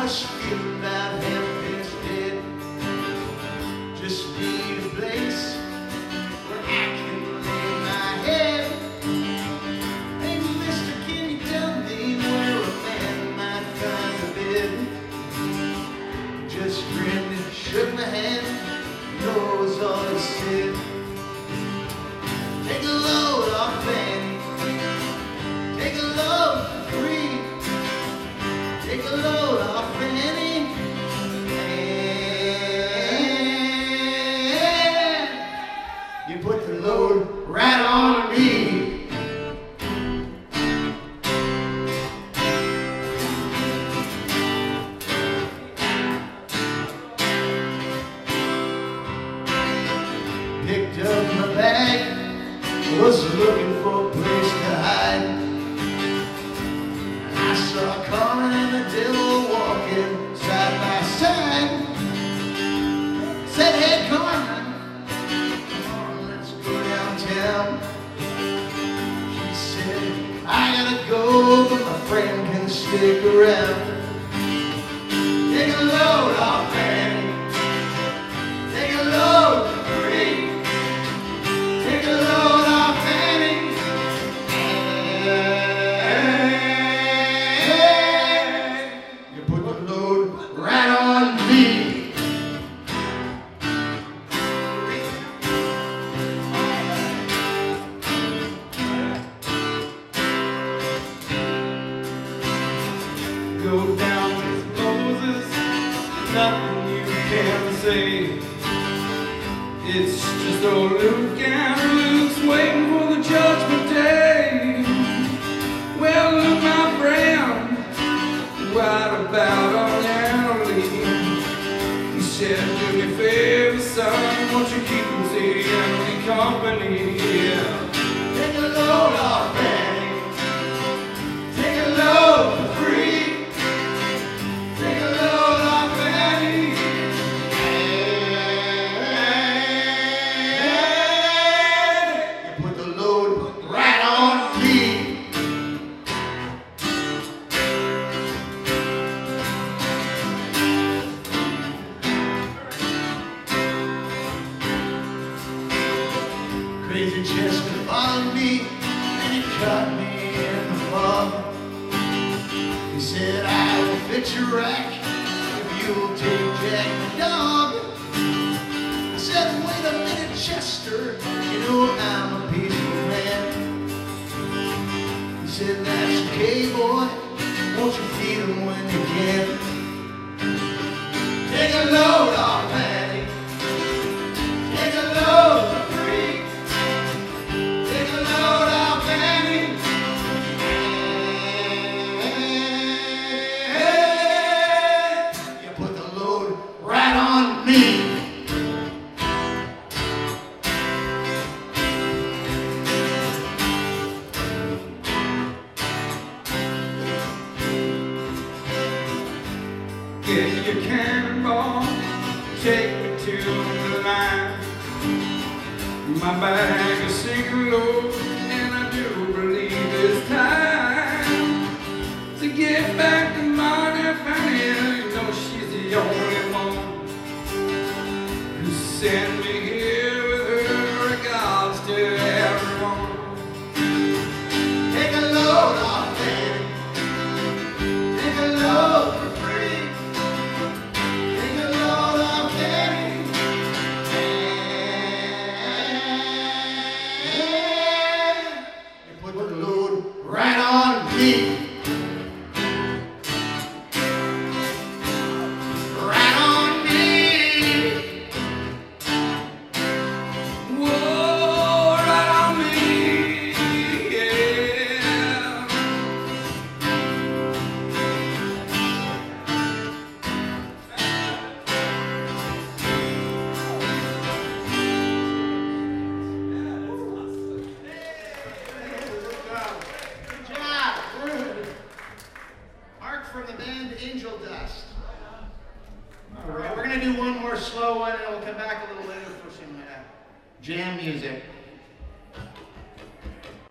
was feeling about half dead. Just need a place where I can lay my head. Hey, mister, can you tell me where a man might find a bed? Just grinned and shook my hand, knows all he said. Take a load off Fanny, take a load for free. Take a load off Fanny, and you put the load right on me. Picked up my bag, was looking for a place to hide. I saw Carmen and the devil walking side by side. Said, hey Carmen, come on, let's go downtown. She said, I gotta go, but my friend can stick around. Take a load off Fanny, take a load for free. Take a load off Fanny, you put the load right on me. Go down with Moses, nothing you can say. It's just old Luke and Luke's waiting for the judgment day. Well, Luke, my friend, what about on Galilee? He said, do me a favor, son, won't you keep him seeing me company? Yeah. Take a load off Fanny, take a load for free. Take a load off Fanny, you put the load right on me. Crazy Chester followed me and he caught me in the fog. He said, I will fix your rack if you'll take Jack the dog. I said, wait a minute, Chester, you know I'm a peaceful man. He said, that's okay, boy, won't you feed him when you can? Take a load off Fanny, take a load for free. Take a load off Fanny, you put the load right on me. Get your cannonball, take me to the line. My bag is sinking low, and I do believe it's time to get back to Marty Fanny. You know she's the only one who sent me here with her regards to everyone. Take a load off Fanny, take a load for free. Take a load off Fanny, you put the load right on me. Right on me. Whoa, right on me, yeah. Good job. Mark from the band Angel Dust. All right, we're going to do one more slow one and we'll come back a little later for some jam music.